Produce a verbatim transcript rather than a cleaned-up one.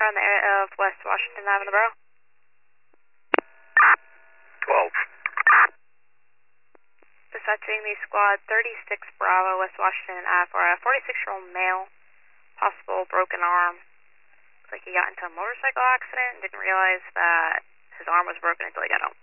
car in the area of West Washington Avenue, Borough. twelve. Dispatching the squad thirty-six Bravo, West Washington Ave for a forty-six-year-old male, possible broken arm. Looks like he got into a motorcycle accident and didn't realize that his arm was broken until he got home.